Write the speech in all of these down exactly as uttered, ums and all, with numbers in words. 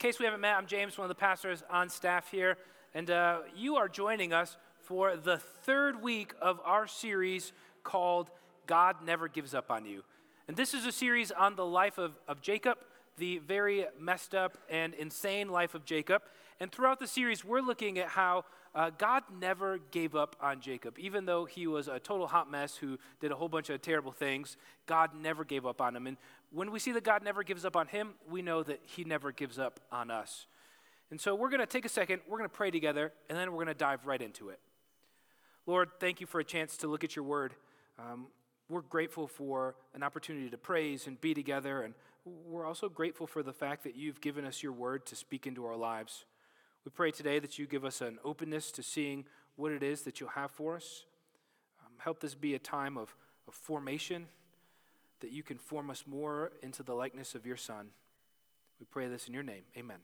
case we haven't met, I'm James, one of the pastors on staff here, and uh, you are joining us for the third week of our series called God Never Gives Up on You. And this is a series on the life of, of Jacob, the very messed up and insane life of Jacob. And throughout the series, we're looking at how uh, God never gave up on Jacob. Even though he was a total hot mess who did a whole bunch of terrible things, God never gave up on him. And when we see that God never gives up on him, we know that he never gives up on us. And so we're going to take a second, we're going to pray together, and then we're going to dive right into it. Lord, thank you for a chance to look at your word. Um, we're grateful for an opportunity to praise and be together, and we're also grateful for the fact that you've given us your word to speak into our lives. We pray today that you give us an openness to seeing what it is that you'll have for us. Um, help this be a time of, of formation, that you can form us more into the likeness of your Son. We pray this in your name. Amen.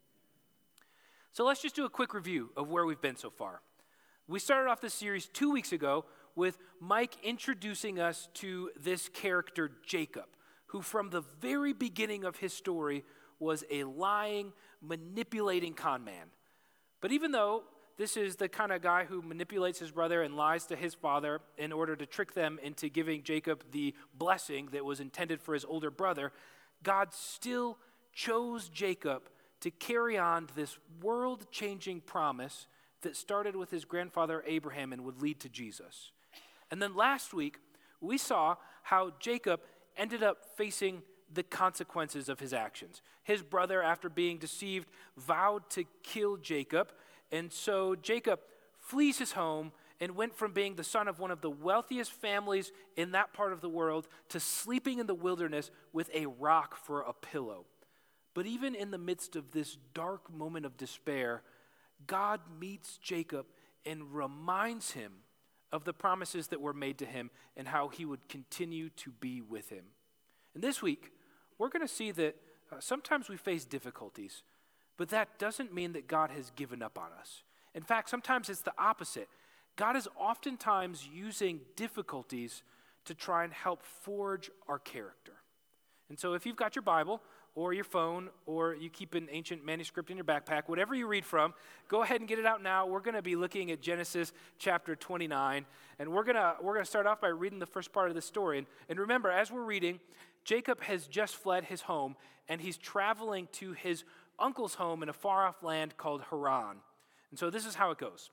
So let's just do a quick review of where we've been so far. We started off this series two weeks ago with Mike introducing us to this character, Jacob, who from the very beginning of his story was a lying, manipulating con man. But even though this is the kind of guy who manipulates his brother and lies to his father in order to trick them into giving Jacob the blessing that was intended for his older brother, God still chose Jacob to carry on this world-changing promise that started with his grandfather Abraham and would lead to Jesus. And then last week, we saw how Jacob ended up facing the consequences of his actions. His brother, after being deceived, vowed to kill Jacob, and so Jacob flees his home and went from being the son of one of the wealthiest families in that part of the world to sleeping in the wilderness with a rock for a pillow. But even in the midst of this dark moment of despair, God meets Jacob and reminds him of the promises that were made to him and how he would continue to be with him. And this week, we're going to see that uh, sometimes we face difficulties, but that doesn't mean that God has given up on us. In fact, sometimes it's the opposite. God is oftentimes using difficulties to try and help forge our character. And so if you've got your Bible or your phone or you keep an ancient manuscript in your backpack, whatever you read from, go ahead and get it out now. We're going to be looking at Genesis chapter twenty-nine, and we're going to we're going to start off by reading the first part of the story. And, and remember, as we're reading, Jacob has just fled his home, and he's traveling to his uncle's home in a far-off land called Haran. And so this is how it goes.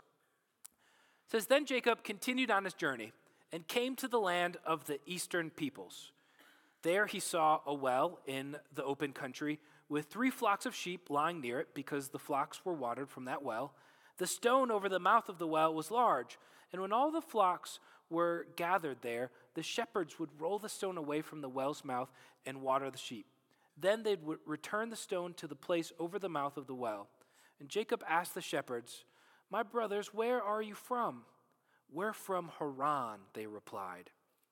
It says, "Then Jacob continued on his journey and came to the land of the eastern peoples. There he saw a well in the open country with three flocks of sheep lying near it because the flocks were watered from that well. The stone over the mouth of the well was large, and when all the flocks were gathered there, the shepherds would roll the stone away from the well's mouth and water the sheep. Then they'd w- return the stone to the place over the mouth of the well. And Jacob asked the shepherds, 'My brothers, where are you from?' 'We're from Haran,' they replied."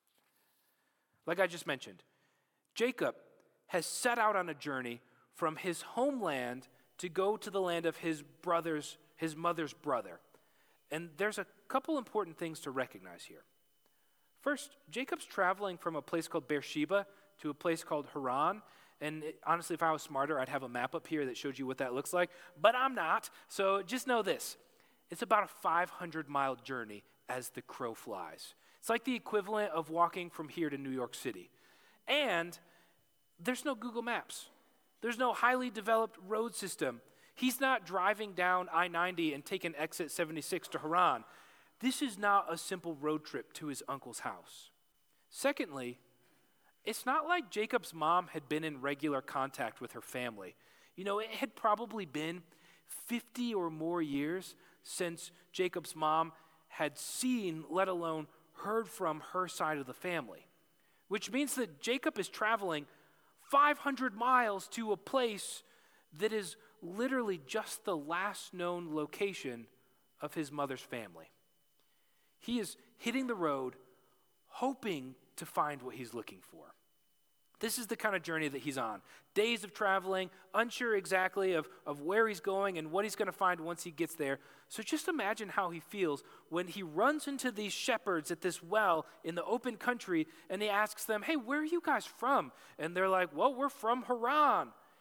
Like I just mentioned, Jacob has set out on a journey from his homeland to go to the land of his brother's, his mother's brother. And there's a couple important things to recognize here. First, Jacob's traveling from a place called Beersheba to a place called Haran. And it, honestly, if I was smarter, I'd have a map up here that showed you what that looks like. But I'm not. So just know this. It's about a five hundred mile journey as the crow flies. It's like the equivalent of walking from here to New York City. And there's no Google Maps. There's no highly developed road system. He's not driving down I ninety and taking exit seventy-six to Haran. This is not a simple road trip to his uncle's house. Secondly, it's not like Jacob's mom had been in regular contact with her family. You know, it had probably been fifty or more years since Jacob's mom had seen, let alone heard from her side of the family. Which means that Jacob is traveling five hundred miles to a place that is literally just the last known location of his mother's family. He is hitting the road, hoping to find what he's looking for. This is the kind of journey that he's on. Days of traveling, unsure exactly of, of where he's going and what he's going to find once he gets there. So just imagine how he feels when he runs into these shepherds at this well in the open country and he asks them, "Hey, where are you guys from?" And they're like, "Well, we're from Haran."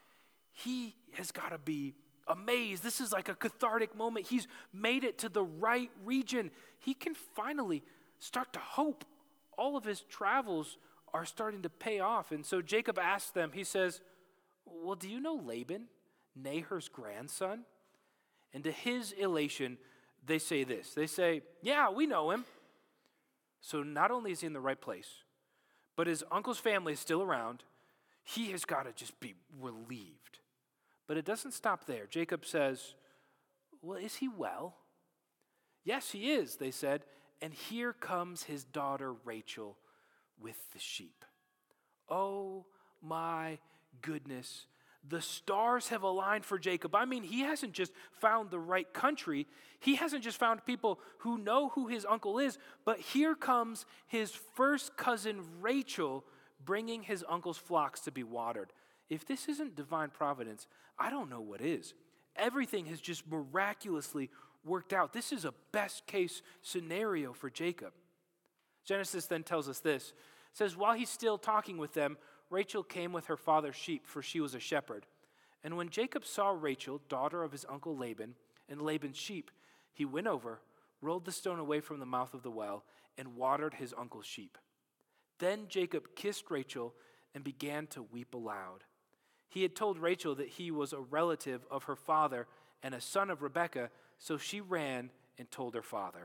he has got to be amazed. This is like a cathartic moment. He's made it to the right region. He can finally start to hope. All of his travels are starting to pay off. And so Jacob asks them, he says, well, do you know Laban, Nahor's grandson? And to his elation, they say this. They say, yeah, we know him. So not only is he in the right place, but his uncle's family is still around. He has got to just be relieved. But it doesn't stop there. Jacob says, well, is he well? Yes, he is, they said. And here comes his daughter Rachel with the sheep. Oh my goodness. The stars have aligned for Jacob. I mean, he hasn't just found the right country. He hasn't just found people who know who his uncle is, but here comes his first cousin Rachel bringing his uncle's flocks to be watered. If this isn't divine providence, I don't know what is. Everything has just miraculously worked out. This is a best case scenario for Jacob. Genesis then tells us this. It says, while he's still talking with them, Rachel came with her father's sheep, for she was a shepherd. And when Jacob saw Rachel, daughter of his uncle Laban, and Laban's sheep, he went over, rolled the stone away from the mouth of the well, and watered his uncle's sheep. Then Jacob kissed Rachel and began to weep aloud. He had told Rachel that he was a relative of her father and a son of Rebekah, so she ran and told her father.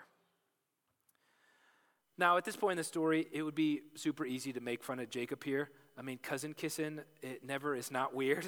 Now, at this point in the story, it would be super easy to make fun of Jacob here. I mean, cousin kissing, it never is not weird.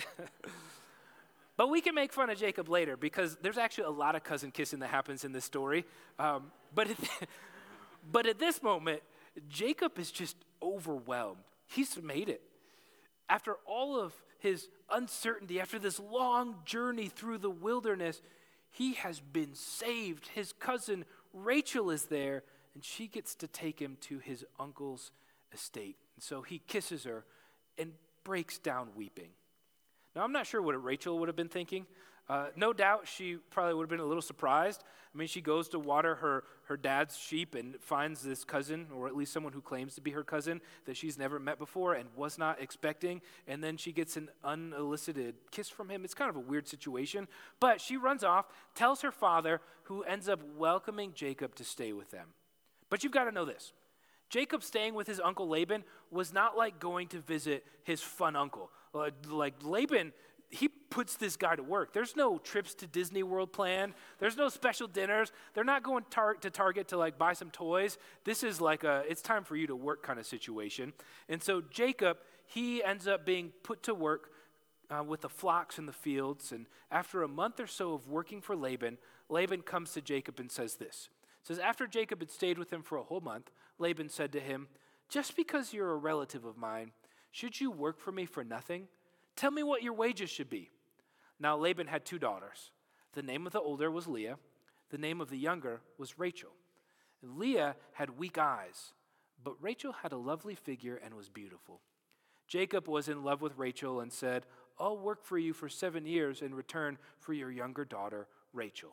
But we can make fun of Jacob later because there's actually a lot of cousin kissing that happens in this story. Um, but, at, but at this moment, Jacob is just overwhelmed. He's made it. After all of his uncertainty, after this long journey through the wilderness, he has been saved. His cousin Rachel is there, and she gets to take him to his uncle's estate. And so he kisses her and breaks down weeping. Now, I'm not sure what Rachel would have been thinking. Uh, no doubt she probably would have been a little surprised. I mean, she goes to water her, her dad's sheep and finds this cousin, or at least someone who claims to be her cousin, that she's never met before and was not expecting. And then she gets an unsolicited kiss from him. It's kind of a weird situation. But she runs off, tells her father, who ends up welcoming Jacob to stay with them. But you've got to know this. Jacob staying with his uncle Laban was not like going to visit his fun uncle. Like, like Laban, he puts this guy to work. There's no trips to Disney World planned. There's no special dinners. They're not going tar- to Target to like buy some toys. This is like a, it's time for you to work kind of situation. And so Jacob, he ends up being put to work uh, with the flocks in the fields. And after a month or so of working for Laban, Laban comes to Jacob and says this. It says, after Jacob had stayed with him for a whole month, Laban said to him, just because you're a relative of mine, should you work for me for nothing? Tell me what your wages should be. Now Laban had two daughters. The name of the older was Leah. The name of the younger was Rachel. And Leah had weak eyes, but Rachel had a lovely figure and was beautiful. Jacob was in love with Rachel and said, I'll work for you for seven years in return for your younger daughter, Rachel.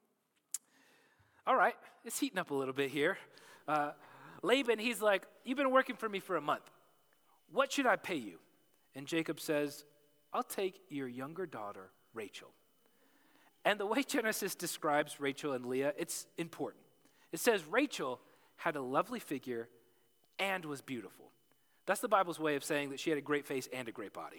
All right, it's heating up a little bit here. Uh, Laban, he's like, you've been working for me for a month. What should I pay you? And Jacob says, I'll take your younger daughter, Rachel. And the way Genesis describes Rachel and Leah, it's important. It says Rachel had a lovely figure and was beautiful. That's the Bible's way of saying that she had a great face and a great body.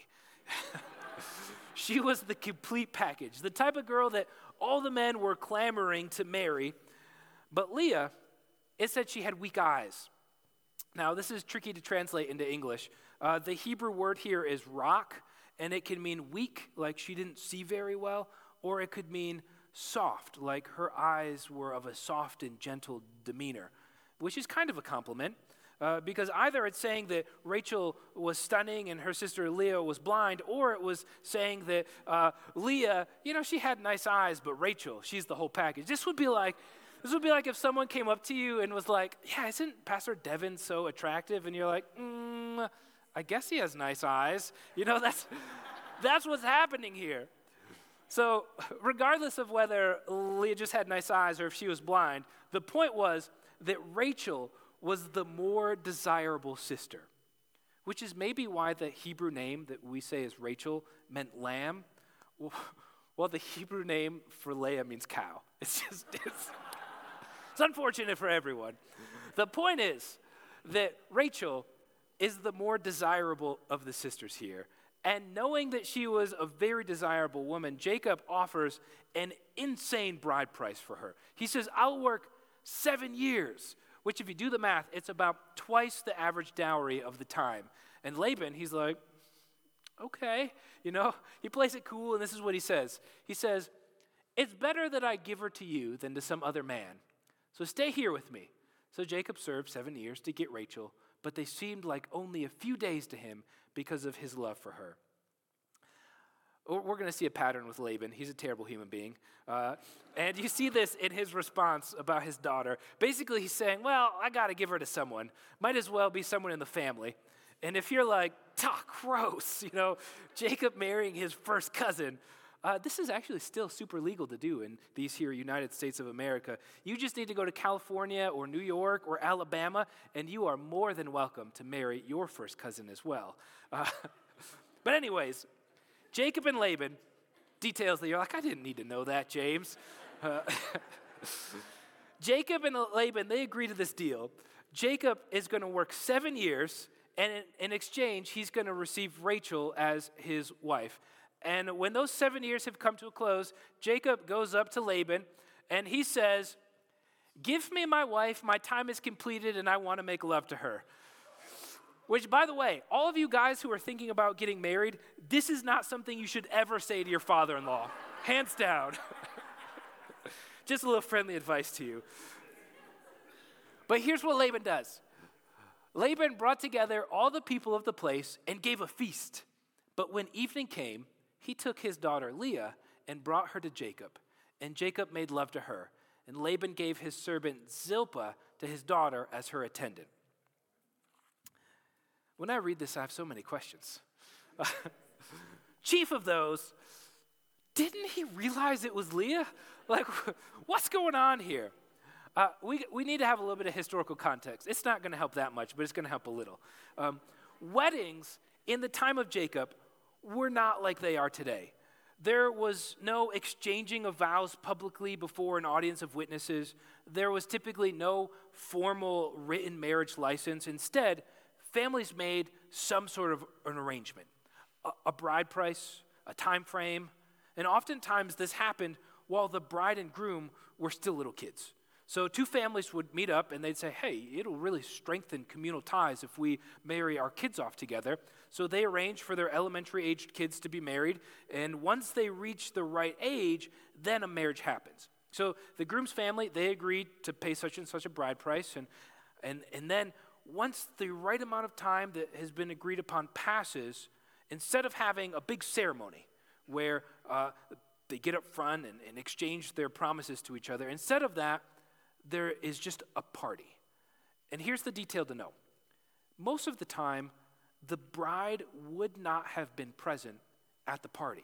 She was the complete package, the type of girl that all the men were clamoring to marry. But Leah, it said she had weak eyes. Now, this is tricky to translate into English. Uh, the Hebrew word here is rock, and it can mean weak, like she didn't see very well, or it could mean soft, like her eyes were of a soft and gentle demeanor, which is kind of a compliment, uh, because either it's saying that Rachel was stunning and her sister Leah was blind, or it was saying that uh, Leah, you know, she had nice eyes, but Rachel, she's the whole package. This would be like, This would be like if someone came up to you and was like, yeah, isn't Pastor Devin so attractive? And you're like, mm, I guess he has nice eyes. You know, that's that's what's happening here. So regardless of whether Leah just had nice eyes or if she was blind, the point was that Rachel was the more desirable sister, which is maybe why the Hebrew name that we say is Rachel meant lamb. Well, well, the Hebrew name for Leah means cow. It's just, it's, it's unfortunate for everyone. The point is that Rachel is the more desirable of the sisters here. And knowing that she was a very desirable woman, Jacob offers an insane bride price for her. He says, I'll work seven years, which if you do the math, it's about twice the average dowry of the time. And Laban, he's like, okay, you know, he plays it cool, and this is what he says. He says, it's better that I give her to you than to some other man. So stay here with me. So Jacob served seven years to get Rachel, but they seemed like only a few days to him because of his love for her. We're going to see a pattern with Laban. He's a terrible human being. Uh, and you see this in his response about his daughter. Basically, he's saying, well, I got to give her to someone. Might as well be someone in the family. And if you're like, ah, gross, you know, Jacob marrying his first cousin, uh, this is actually still super legal to do in these here United States of America. You just need to go to California or New York or Alabama, and you are more than welcome to marry your first cousin as well. Uh, but anyways, Jacob and Laban, details that you're like, I didn't need to know that, James. Uh, Jacob and Laban, they agree to this deal. Jacob is going to work seven years, and in, in exchange, he's going to receive Rachel as his wife. And when those seven years have come to a close, Jacob goes up to Laban, and he says, give me my wife, my time is completed, and I want to make love to her. Which, by the way, all of you guys who are thinking about getting married, this is not something you should ever say to your father-in-law. Hands down. Just a little friendly advice to you. But here's what Laban does. Laban brought together all the people of the place and gave a feast. But when evening came, he took his daughter Leah and brought her to Jacob. And Jacob made love to her. And Laban gave his servant Zilpah to his daughter as her attendant. When I read this, I have so many questions. Uh, chief of those, didn't he realize it was Leah? Like, what's going on here? Uh, we, we need to have a little bit of historical context. It's not going to help that much, but it's going to help a little. Um, weddings in the time of Jacob were not like they are today. There was no exchanging of vows publicly before an audience of witnesses. There was typically no formal written marriage license. Instead, families made some sort of an arrangement, a, a bride price, a time frame, and oftentimes this happened while the bride and groom were still little kids. So two families would meet up and they'd say, hey, it'll really strengthen communal ties if we marry our kids off together. So they arrange for their elementary-aged kids to be married, and once they reach the right age, then a marriage happens. So the groom's family, they agreed to pay such and such a bride price, and and and then once the right amount of time that has been agreed upon passes, instead of having a big ceremony where uh, they get up front and, and exchange their promises to each other, instead of that, there is just a party. And here's the detail to know. Most of the time, the bride would not have been present at the party.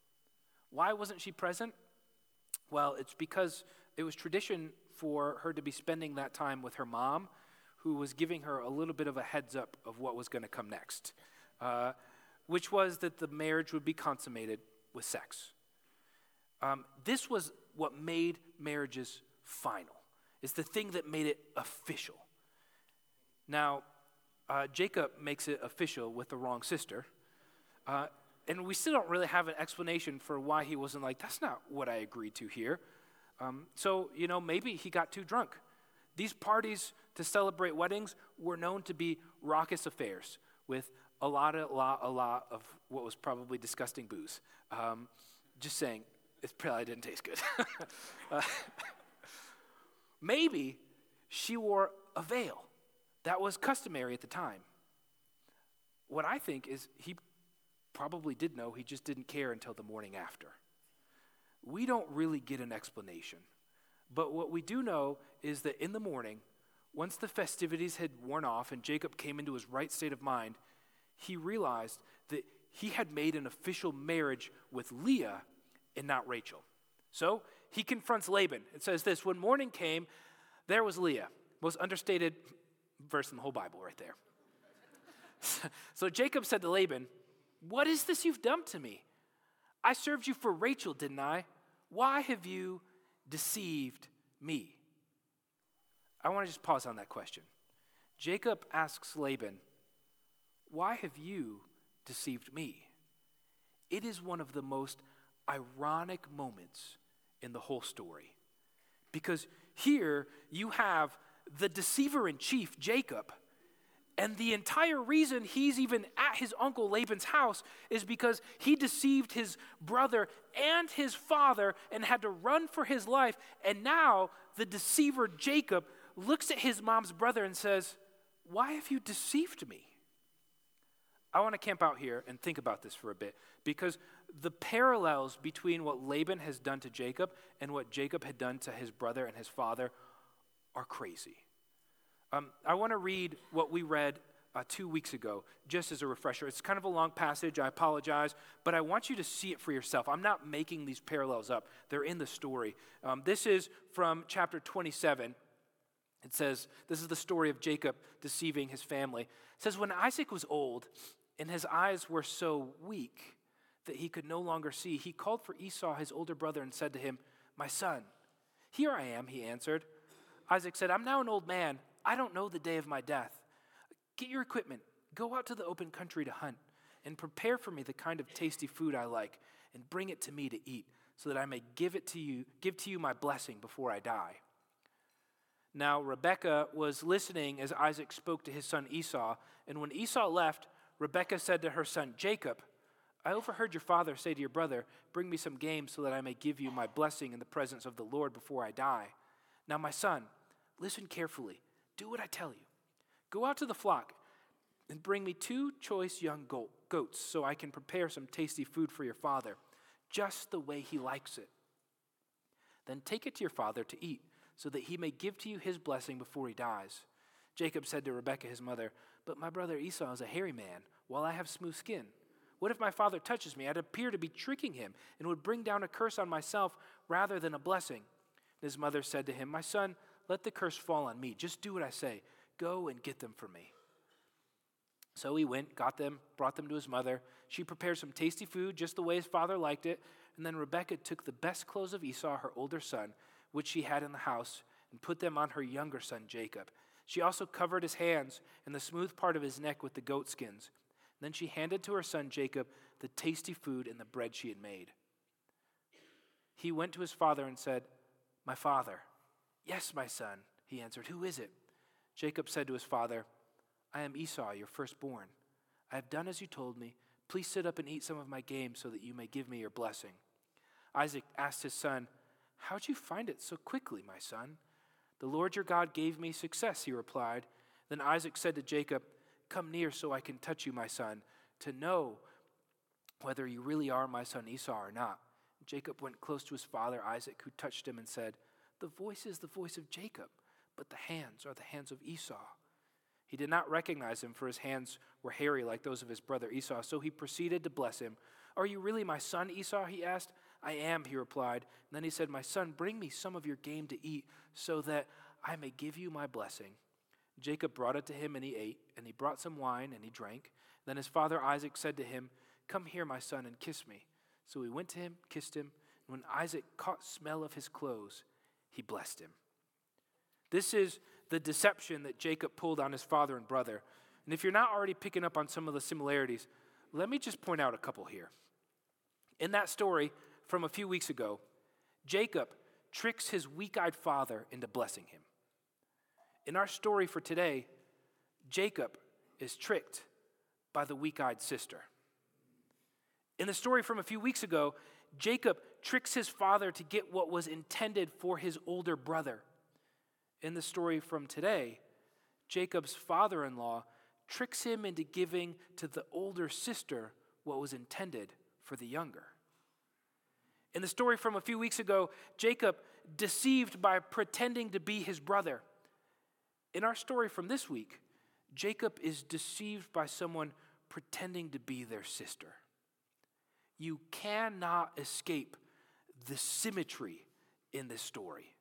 Why wasn't she present? Well, it's because it was tradition for her to be spending that time with her mom, who was giving her a little bit of a heads up of what was going to come next, uh, which was that the marriage would be consummated with sex. Um, this was what made marriages final. It's the thing that made it official. Now, uh, Jacob makes it official with the wrong sister, uh, and we still don't really have an explanation for why he wasn't like, that's not what I agreed to here. Um, so, you know, maybe he got too drunk. These parties to celebrate weddings were known to be raucous affairs with a lot, a lot, a lot of what was probably disgusting booze. Um, just saying, it probably didn't taste good. uh, maybe she wore a veil. That was customary at the time. What I think is he probably did know, he just didn't care until the morning after. We don't really get an explanation. But what we do know is that in the morning, once the festivities had worn off and Jacob came into his right state of mind, he realized that he had made an official marriage with Leah and not Rachel. So he confronts Laban. It says this, when morning came, there was Leah. Most understated verse in the whole Bible right there. So Jacob said to Laban, what is this you've done to me? I served you for Rachel, didn't I? Why have you deceived me?" I want to just pause on that question. Jacob asks Laban, "Why have you deceived me?" It is one of the most ironic moments in the whole story. Because here you have the deceiver in chief, Jacob, and the entire reason he's even at his uncle Laban's house is because he deceived his brother and his father and had to run for his life. And now the deceiver Jacob looks at his mom's brother and says, "Why have you deceived me?" I want to camp out here and think about this for a bit, because the parallels between what Laban has done to Jacob and what Jacob had done to his brother and his father are crazy. Um, I want to read what we read uh, two weeks ago, just as a refresher. It's kind of a long passage, I apologize, but I want you to see it for yourself. I'm not making these parallels up. They're in the story. Um, this is from chapter twenty-seven. It says, this is the story of Jacob deceiving his family. It says, "When Isaac was old and his eyes were so weak that he could no longer see, he called for Esau, his older brother, and said to him, 'My son.' 'Here I am,' he answered. Isaac said, 'I'm now an old man. I don't know the day of my death. Get your equipment, go out to the open country to hunt, and prepare for me the kind of tasty food I like, and bring it to me to eat, so that I may give it to you, give to you my blessing before I die.' Now Rebekah was listening as Isaac spoke to his son Esau, and when Esau left, Rebekah said to her son Jacob, 'I overheard your father say to your brother, bring me some game so that I may give you my blessing in the presence of the Lord before I die. Now my son, listen carefully. Do what I tell you. Go out to the flock and bring me two choice young goats so I can prepare some tasty food for your father, just the way he likes it. Then take it to your father to eat, so that he may give to you his blessing before he dies.' Jacob said to Rebekah his mother, 'But my brother Esau is a hairy man, while I have smooth skin. What if my father touches me? I'd appear to be tricking him and would bring down a curse on myself rather than a blessing.' And his mother said to him, 'My son, let the curse fall on me. Just do what I say. Go and get them for me.' So he went, got them, brought them to his mother. She prepared some tasty food just the way his father liked it. And then Rebekah took the best clothes of Esau, her older son, which she had in the house, and put them on her younger son Jacob. She also covered his hands and the smooth part of his neck with the goat skins. And then she handed to her son Jacob the tasty food and the bread she had made. He went to his father and said, 'My father.' 'Yes, my son,' he answered. 'Who is it?' Jacob said to his father, 'I am Esau, your firstborn. I have done as you told me. Please sit up and eat some of my game so that you may give me your blessing.' Isaac asked his son, 'How'd you find it so quickly, my son?' 'The Lord your God gave me success,' he replied. Then Isaac said to Jacob, 'Come near so I can touch you, my son, to know whether you really are my son Esau or not.' Jacob went close to his father Isaac, who touched him and said, 'The voice is the voice of Jacob, but the hands are the hands of Esau.' He did not recognize him, for his hands were hairy like those of his brother Esau, so he proceeded to bless him. 'Are you really my son, Esau?' he asked. 'I am,' he replied. And then he said, 'My son, bring me some of your game to eat, so that I may give you my blessing.' Jacob brought it to him, and he ate, and he brought some wine, and he drank. Then his father Isaac said to him, 'Come here, my son, and kiss me.' So he went to him, kissed him, and when Isaac caught smell of his clothes, he blessed him." This is the deception that Jacob pulled on his father and brother. And if you're not already picking up on some of the similarities, let me just point out a couple here. In that story from a few weeks ago, Jacob tricks his weak-eyed father into blessing him. In our story for today, Jacob is tricked by the weak-eyed sister. In the story from a few weeks ago, Jacob tricks his father to get what was intended for his older brother. In the story from today, Jacob's father-in-law tricks him into giving to the older sister what was intended for the younger. In the story from a few weeks ago, Jacob deceived by pretending to be his brother. In our story from this week, Jacob is deceived by someone pretending to be their sister. You cannot escape the symmetry in this story.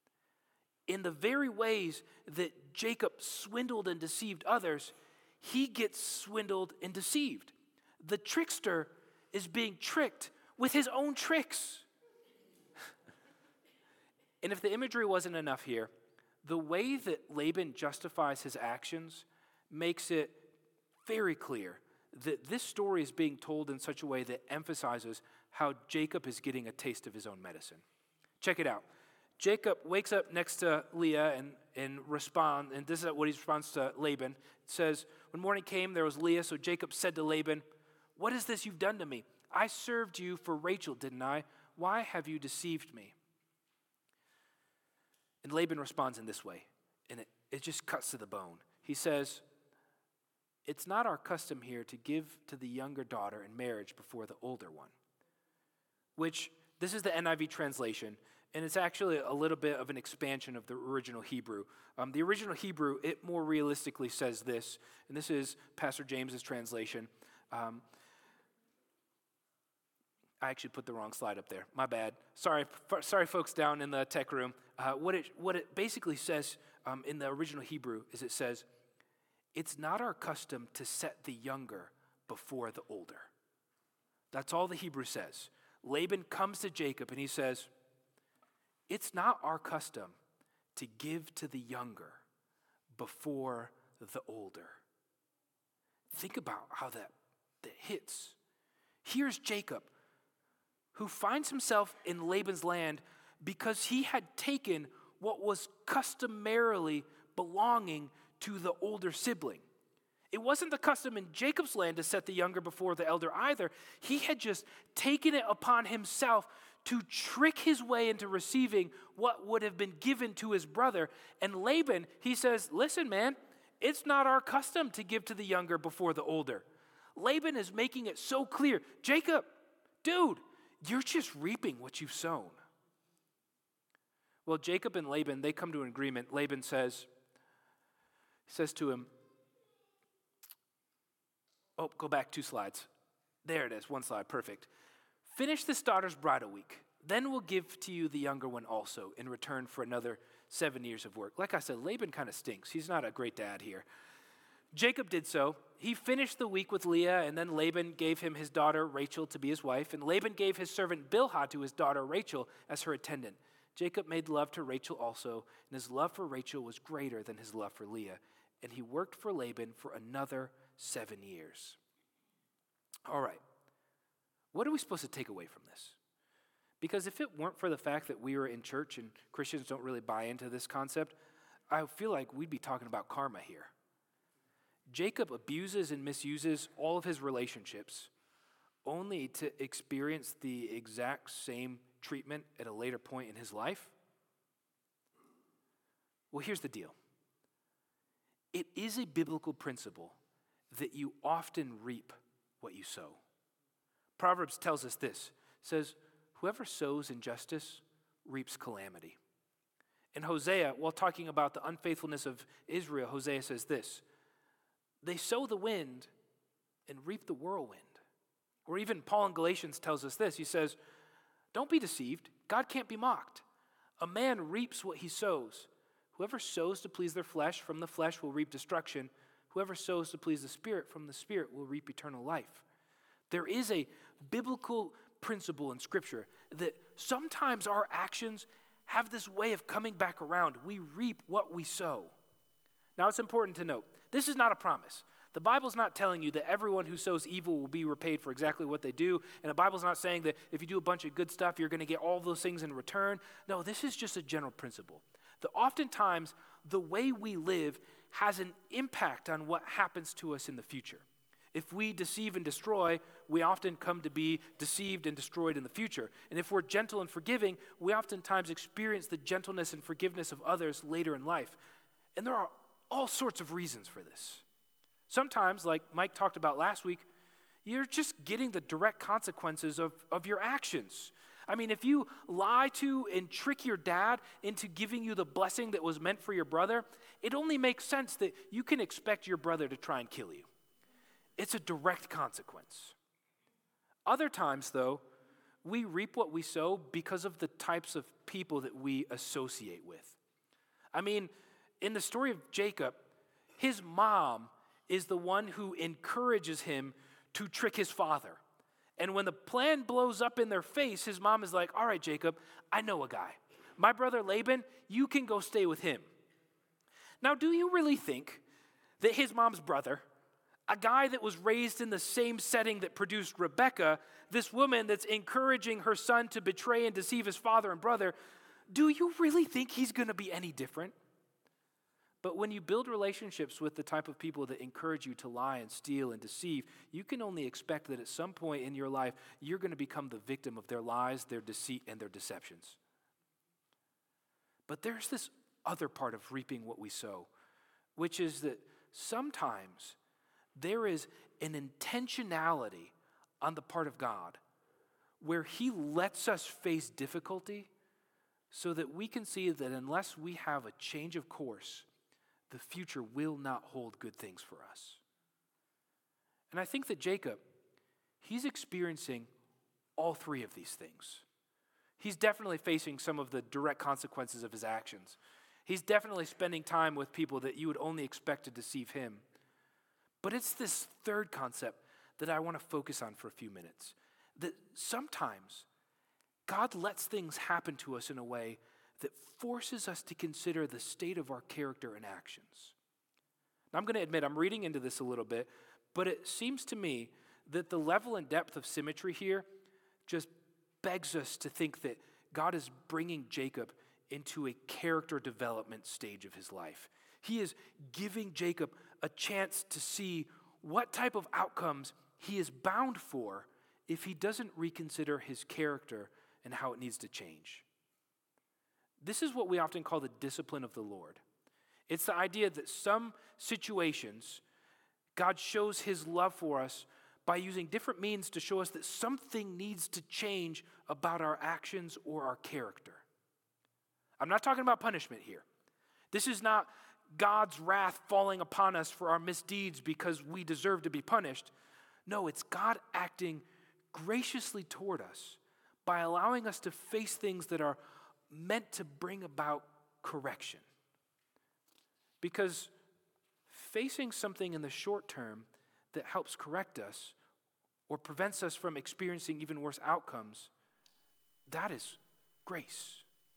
In the very ways that Jacob swindled and deceived others, he gets swindled and deceived. The trickster is being tricked with his own tricks. And if the imagery wasn't enough here, the way that Laban justifies his actions makes it very clear that this story is being told in such a way that emphasizes how Jacob is getting a taste of his own medicine. Check it out. Jacob wakes up next to Leah and, and respond, and this is what he responds to Laban. It says, when morning came, there was Leah, so Jacob said to Laban, "What is this you've done to me? I served you for Rachel, didn't I? Why have you deceived me?" And Laban responds in this way, and it, it just cuts to the bone. He says, "It's not our custom here to give to the younger daughter in marriage before the older one." Which, this is the N I V translation, and it's actually a little bit of an expansion of the original Hebrew. Um, the original Hebrew, it more realistically says this, and this is Pastor James's translation. Um, I actually put the wrong slide up there. My bad. Sorry, f- sorry, folks down in the tech room. Uh, what it what it basically says um, in the original Hebrew is it says, "It's not our custom to set the younger before the older." That's all the Hebrew says. Laban comes to Jacob and he says, "It's not our custom to give to the younger before the older." Think about how that, that hits. Here's Jacob, who finds himself in Laban's land because he had taken what was customarily belonging to the older sibling. It wasn't the custom in Jacob's land to set the younger before the elder either. He had just taken it upon himself to trick his way into receiving what would have been given to his brother. And Laban, he says, "Listen, man, it's not our custom to give to the younger before the older." Laban is making it so clear. Jacob, dude, you're just reaping what you've sown. Well, Jacob and Laban, they come to an agreement. Laban says, he says to him, oh, go back two slides. There it is, one slide, perfect. "Finish this daughter's bridal week. Then we'll give to you the younger one also in return for another seven years of work." Like I said, Laban kind of stinks. He's not a great dad here. Jacob did so. He finished the week with Leah, and then Laban gave him his daughter Rachel to be his wife, and Laban gave his servant Bilhah to his daughter Rachel as her attendant. Jacob made love to Rachel also, and his love for Rachel was greater than his love for Leah, and he worked for Laban for another seven years. All right, what are we supposed to take away from this? Because if it weren't for the fact that we were in church and Christians don't really buy into this concept, I feel like we'd be talking about karma here. Jacob abuses and misuses all of his relationships only to experience the exact same treatment at a later point in his life. Well, here's the deal. It is a biblical principle that you often reap what you sow. Proverbs tells us this. It says, "Whoever sows injustice reaps calamity." In Hosea, while talking about the unfaithfulness of Israel, Hosea says this, "They sow the wind and reap the whirlwind." Or even Paul in Galatians tells us this. He says, "Don't be deceived. God can't be mocked. A man reaps what he sows. Whoever sows to please their flesh, from the flesh will reap destruction. Whoever sows to please the Spirit, from the Spirit will reap eternal life." There is a biblical principle in Scripture that sometimes our actions have this way of coming back around. We reap what we sow. Now, it's important to note, this is not a promise. The Bible's not telling you that everyone who sows evil will be repaid for exactly what they do. And the Bible's not saying that if you do a bunch of good stuff, you're going to get all those things in return. No, this is just a general principle. That oftentimes, the way we live has an impact on what happens to us in the future. If we deceive and destroy, we often come to be deceived and destroyed in the future. And if we're gentle and forgiving, we oftentimes experience the gentleness and forgiveness of others later in life. And there are all sorts of reasons for this. Sometimes, like Mike talked about last week, you're just getting the direct consequences of, of your actions. I mean, if you lie to and trick your dad into giving you the blessing that was meant for your brother, it only makes sense that you can expect your brother to try and kill you. It's a direct consequence. Other times, though, we reap what we sow because of the types of people that we associate with. I mean, in the story of Jacob, his mom is the one who encourages him to trick his father. And when the plan blows up in their face, his mom is like, all right, Jacob, I know a guy. My brother Laban, you can go stay with him. Now, do you really think that his mom's brother, a guy that was raised in the same setting that produced Rebekah, this woman that's encouraging her son to betray and deceive his father and brother, do you really think he's going to be any different? But when you build relationships with the type of people that encourage you to lie and steal and deceive, you can only expect that at some point in your life, you're going to become the victim of their lies, their deceit, and their deceptions. But there's this other part of reaping what we sow, which is that sometimes there is an intentionality on the part of God where he lets us face difficulty so that we can see that unless we have a change of course, the future will not hold good things for us. And I think that Jacob, he's experiencing all three of these things. He's definitely facing some of the direct consequences of his actions. He's definitely spending time with people that you would only expect to deceive him. But it's this third concept that I want to focus on for a few minutes. That sometimes God lets things happen to us in a way that forces us to consider the state of our character and actions. Now, I'm going to admit I'm reading into this a little bit, but it seems to me that the level and depth of symmetry here just begs us to think that God is bringing Jacob into a character development stage of his life. He is giving Jacob a chance to see what type of outcomes he is bound for if he doesn't reconsider his character and how it needs to change. This is what we often call the discipline of the Lord. It's the idea that some situations, God shows his love for us by using different means to show us that something needs to change about our actions or our character. I'm not talking about punishment here. This is not God's wrath falling upon us for our misdeeds because we deserve to be punished. No, it's God acting graciously toward us by allowing us to face things that are meant to bring about correction. Because facing something in the short term that helps correct us or prevents us from experiencing even worse outcomes, that is grace.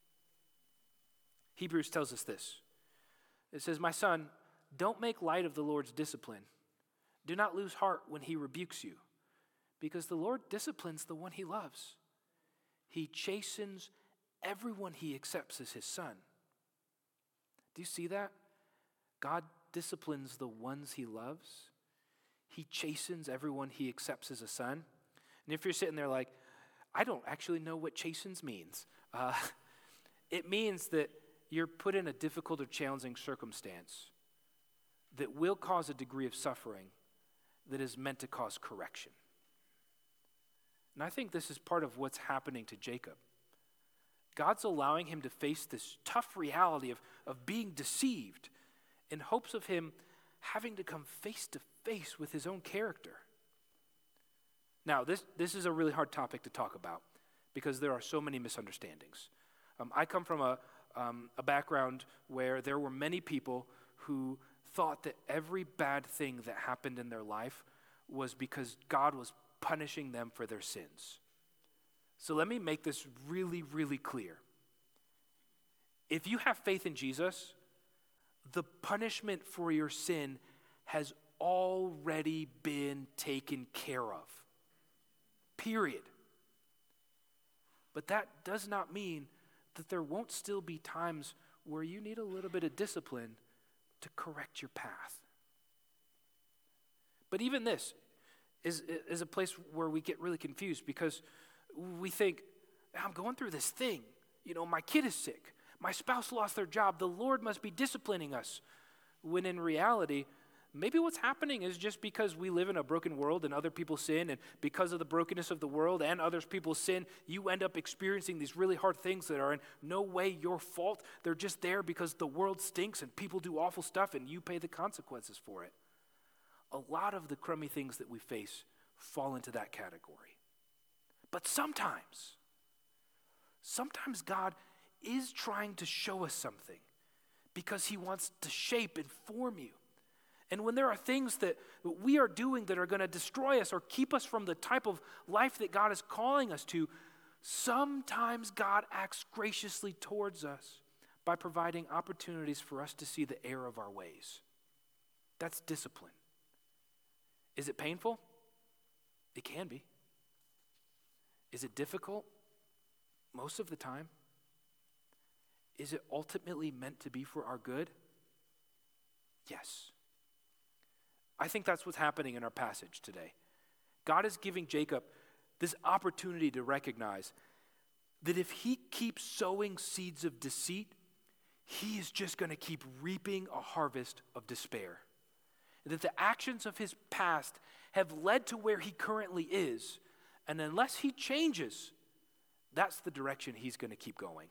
Hebrews tells us this. It says, "My son, don't make light of the Lord's discipline. Do not lose heart when he rebukes you, because the Lord disciplines the one he loves. He chastens everyone he accepts as his son." Do you see that? God disciplines the ones he loves. He chastens everyone he accepts as a son. And if you're sitting there like, I don't actually know what chastens means. Uh, it means that you're put in a difficult or challenging circumstance that will cause a degree of suffering that is meant to cause correction. And I think this is part of what's happening to Jacob. God's allowing him to face this tough reality of, of being deceived in hopes of him having to come face to face with his own character. Now, this, this is a really hard topic to talk about because there are so many misunderstandings. Um, I come from a, um, a background where there were many people who thought that every bad thing that happened in their life was because God was punishing them for their sins. So let me make this really, really clear. If you have faith in Jesus, the punishment for your sin has already been taken care of. Period. But that does not mean that there won't still be times where you need a little bit of discipline to correct your path. But even this is, is a place where we get really confused because we think, I'm going through this thing. You know, my kid is sick. My spouse lost their job. The Lord must be disciplining us. When in reality, maybe what's happening is just because we live in a broken world and other people sin, and because of the brokenness of the world and other people's sin, you end up experiencing these really hard things that are in no way your fault. They're just there because the world stinks and people do awful stuff and you pay the consequences for it. A lot of the crummy things that we face fall into that category. But sometimes, sometimes God is trying to show us something because he wants to shape and form you. And when there are things that we are doing that are going to destroy us or keep us from the type of life that God is calling us to, sometimes God acts graciously towards us by providing opportunities for us to see the error of our ways. That's discipline. Is it painful? It can be. Is it difficult? Most of the time. Is it ultimately meant to be for our good? Yes. I think that's what's happening in our passage today. God is giving Jacob this opportunity to recognize that if he keeps sowing seeds of deceit, he is just going to keep reaping a harvest of despair. That the actions of his past have led to where he currently is, and unless he changes, that's the direction he's going to keep going.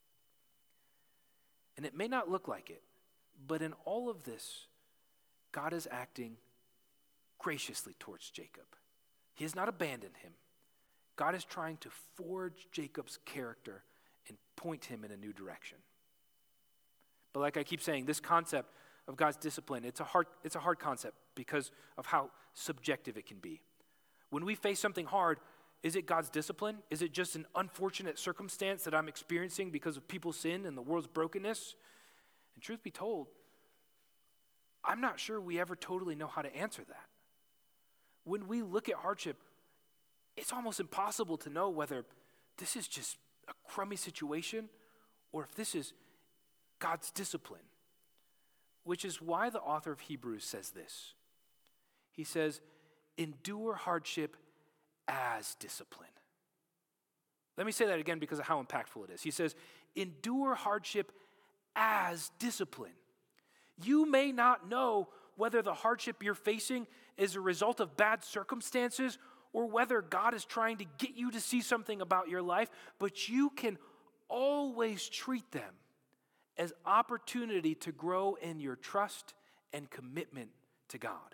And it may not look like it, but in all of this, God is acting graciously towards Jacob. He has not abandoned him. God is trying to forge Jacob's character and point him in a new direction. But like I keep saying, this concept of God's discipline, it's a hard, it's a hard concept because of how subjective it can be. When we face something hard, is it God's discipline? Is it just an unfortunate circumstance that I'm experiencing because of people's sin and the world's brokenness? And truth be told, I'm not sure we ever totally know how to answer that. When we look at hardship, it's almost impossible to know whether this is just a crummy situation or if this is God's discipline, which is why the author of Hebrews says this. He says, endure hardship as discipline. Let me say that again because of how impactful it is. He says, endure hardship as discipline. You may not know whether the hardship you're facing is a result of bad circumstances or whether God is trying to get you to see something about your life, but you can always treat them as opportunity to grow in your trust and commitment to God.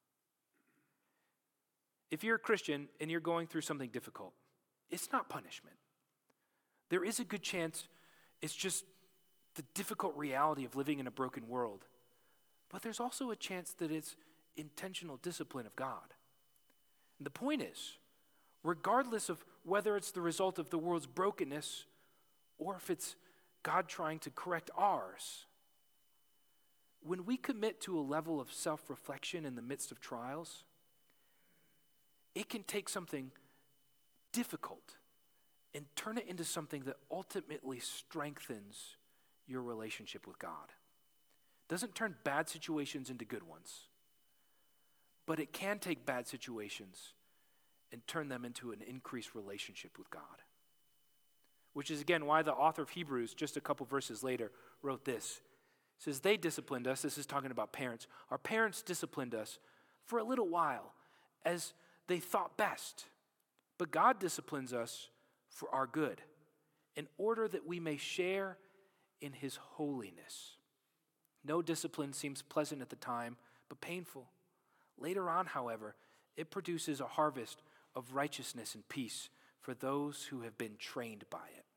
If you're a Christian and you're going through something difficult, it's not punishment. There is a good chance it's just the difficult reality of living in a broken world. But there's also a chance that it's intentional discipline of God. And the point is, regardless of whether it's the result of the world's brokenness or if it's God trying to correct ours, when we commit to a level of self-reflection in the midst of trials, it can take something difficult and turn it into something that ultimately strengthens your relationship with God. It doesn't turn bad situations into good ones, but it can take bad situations and turn them into an increased relationship with God. Which is, again, why the author of Hebrews, just a couple verses later, wrote this. It says, they disciplined us. This is talking about parents. Our parents disciplined us for a little while as they thought best. But God disciplines us for our good, in order that we may share in his holiness. No discipline seems pleasant at the time, but painful. Later on, however, it produces a harvest of righteousness and peace for those who have been trained by it.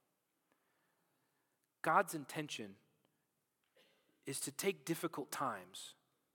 God's intention is to take difficult times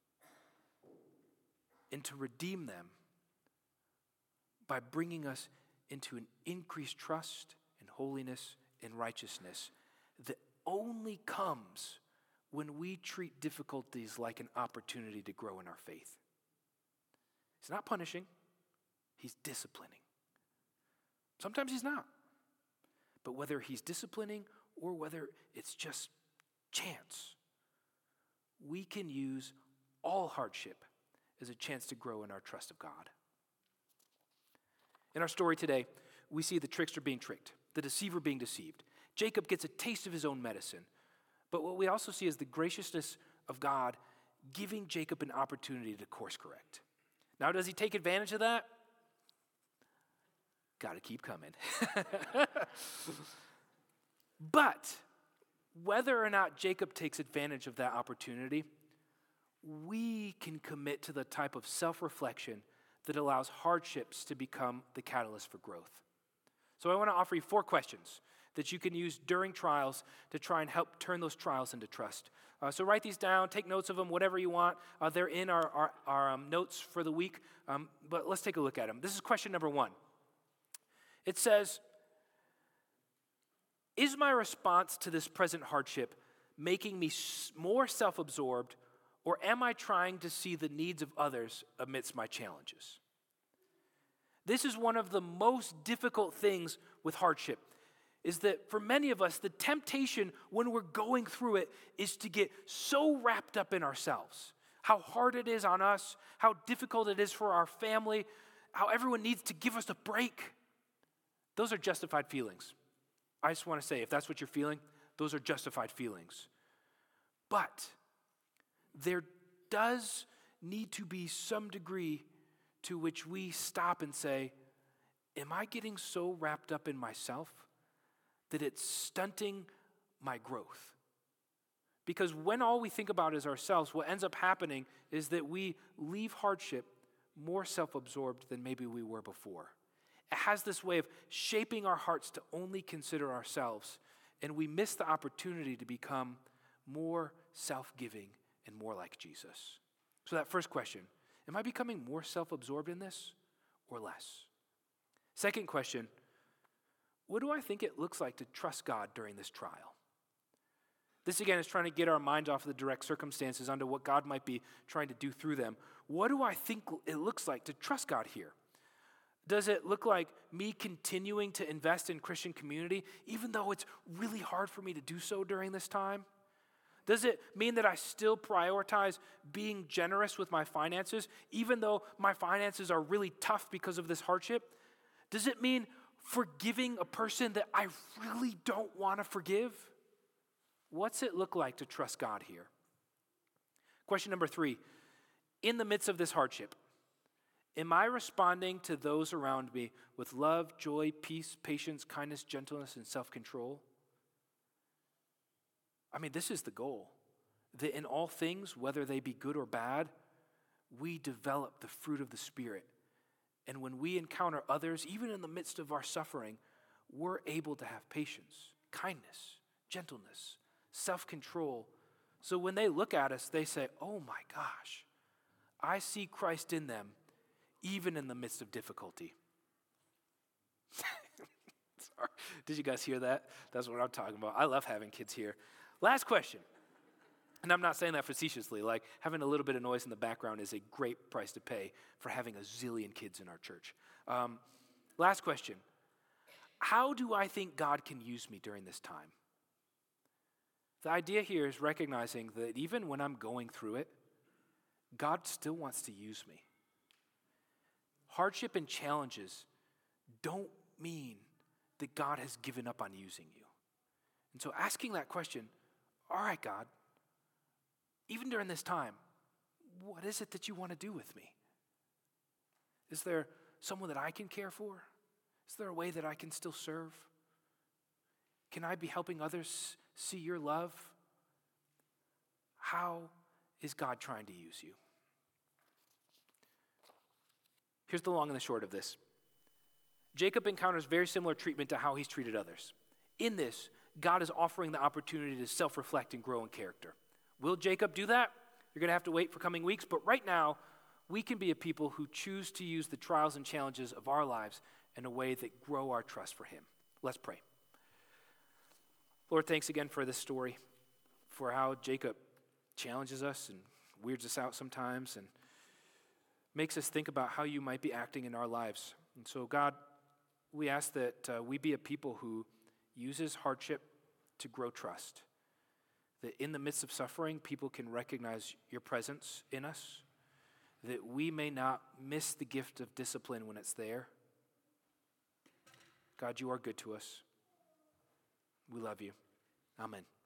and to redeem them by bringing us into an increased trust and holiness and righteousness that only comes when we treat difficulties like an opportunity to grow in our faith. He's not punishing, he's disciplining. Sometimes he's not. But whether he's disciplining or whether it's just chance, we can use all hardship as a chance to grow in our trust of God. In our story today, we see the trickster being tricked, the deceiver being deceived. Jacob gets a taste of his own medicine. But what we also see is the graciousness of God giving Jacob an opportunity to course correct. Now, does he take advantage of that? Got to keep coming. But whether or not Jacob takes advantage of that opportunity, we can commit to the type of self-reflection that allows hardships to become the catalyst for growth. So I want to offer you four questions that you can use during trials to try and help turn those trials into trust. Uh, so write these down, take notes of them, whatever you want. Uh, they're in our, our, our um, notes for the week, um, but let's take a look at them. This is question number one. It says, is my response to this present hardship making me more self-absorbed, or am I trying to see the needs of others amidst my challenges? This is one of the most difficult things with hardship, is that for many of us, the temptation when we're going through it is to get so wrapped up in ourselves. How hard it is on us, how difficult it is for our family, how everyone needs to give us a break. Those are justified feelings. I just want to say, if that's what you're feeling, those are justified feelings. But there does need to be some degree to which we stop and say, am I getting so wrapped up in myself that it's stunting my growth? Because when all we think about is ourselves, what ends up happening is that we leave hardship more self-absorbed than maybe we were before. It has this way of shaping our hearts to only consider ourselves, and we miss the opportunity to become more self-giving and more like Jesus. So that first question, am I becoming more self-absorbed in this or less? Second question, what do I think it looks like to trust God during this trial? This again is trying to get our minds off of the direct circumstances onto what God might be trying to do through them. What do I think it looks like to trust God here? Does it look like me continuing to invest in Christian community, even though it's really hard for me to do so during this time? Does it mean that I still prioritize being generous with my finances, even though my finances are really tough because of this hardship? Does it mean forgiving a person that I really don't want to forgive? What's it look like to trust God here? Question number three, in the midst of this hardship, am I responding to those around me with love, joy, peace, patience, kindness, gentleness, and self-control? I mean, this is the goal, that in all things, whether they be good or bad, we develop the fruit of the Spirit. And when we encounter others, even in the midst of our suffering, we're able to have patience, kindness, gentleness, self-control. So when they look at us, they say, oh my gosh, I see Christ in them, even in the midst of difficulty. Sorry. Did you guys hear that? That's what I'm talking about. I love having kids here. Last question. And I'm not saying that facetiously. Like, having a little bit of noise in the background is a great price to pay for having a zillion kids in our church. Um, last question. How do I think God can use me during this time? The idea here is recognizing that even when I'm going through it, God still wants to use me. Hardship and challenges don't mean that God has given up on using you. And so asking that question, all right, God, even during this time, what is it that you want to do with me? Is there someone that I can care for? Is there a way that I can still serve? Can I be helping others see your love? How is God trying to use you? Here's the long and the short of this. Jacob encounters very similar treatment to how he's treated others. In this, God is offering the opportunity to self-reflect and grow in character. Will Jacob do that? You're going to have to wait for coming weeks, but right now, we can be a people who choose to use the trials and challenges of our lives in a way that grow our trust for him. Let's pray. Lord, thanks again for this story, for how Jacob challenges us and weirds us out sometimes and makes us think about how you might be acting in our lives. And so, God, we ask that uh, we be a people who uses hardship to grow trust, that in the midst of suffering, people can recognize your presence in us, that we may not miss the gift of discipline when it's there. God, you are good to us. We love you. Amen.